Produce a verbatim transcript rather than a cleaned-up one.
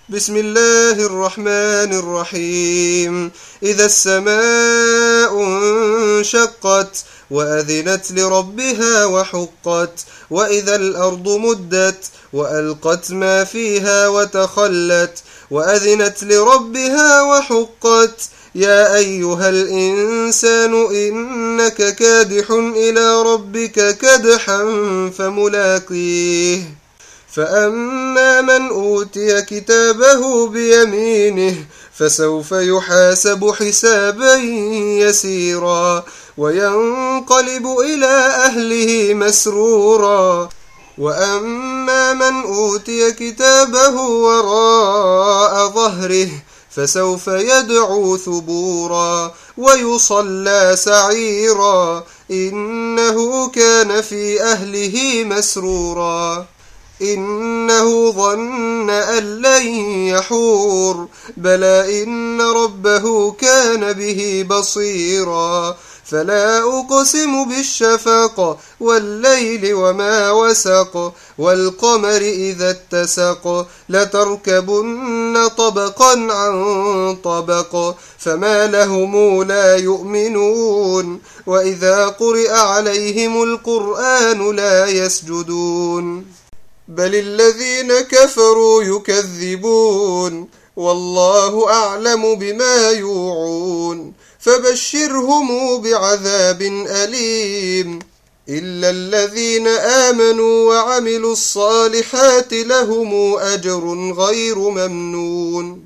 بسم الله الرحمن الرحيم. إذا السماء انشقت وأذنت لربها وحقت وإذا الأرض مدت وألقت ما فيها وتخلت وأذنت لربها وحقت يا أيها الإنسان إنك كادح إلى ربك كدحا فملاقيه فأما من أوتي كتابه بيمينه فسوف يحاسب حسابا يسيرا وينقلب إلى أهله مسرورا وأما من أوتي كتابه وراء ظهره فسوف يدعو ثبورا ويصلى سعيرا إنه كان في أهله مسرورا إنه ظن أن لن يحور بلى إن ربه كان به بصيرا فلا أقسم بالشفق والليل وما وسق والقمر إذا اتسق لتركبن طبقا عن طبق فما لهم لا يؤمنون وإذا قرئ عليهم القرآن لا يسجدون بل الذين كفروا يكذبون والله أعلم بما يوعون فبشرهم بعذاب أليم إلا الذين آمنوا وعملوا الصالحات لهم أجر غير ممنون.